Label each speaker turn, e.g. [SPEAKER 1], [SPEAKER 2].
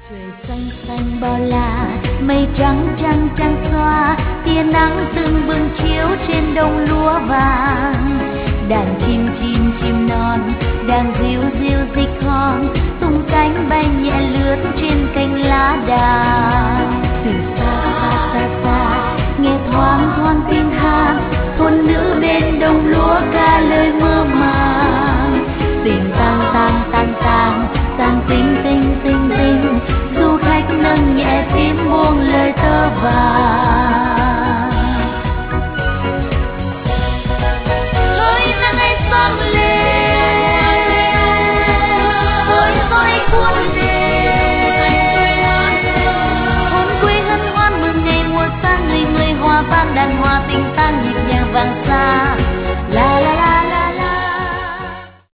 [SPEAKER 1] Trời xanh xanh bao la, mây trắng trắng trắng xóa, tia nắng từng bừng chiếu trên đồng lúa vàng. Đàn chim chim chim non đang ríu ríu rích hòn, tung cánh bay nhẹ lướt trên cành lá đào. Từ xa xa xa xa nghe thoáng thoáng tiếng hát, thôn nữ bên đồng lúa ca lời mơ màng. Tình tang tang tang tang tang tinh tinh tinh tinh, du khách nâng nhẹ tim buông lời tơ vàng. Hỡi nắng ấy sáng lên, hỡi gió ấy cuốn lên, hồn quê hân hoan mừng ngày mùa sang, người người hòa vang đàn hoa tình tang nhịp nhàng vàng.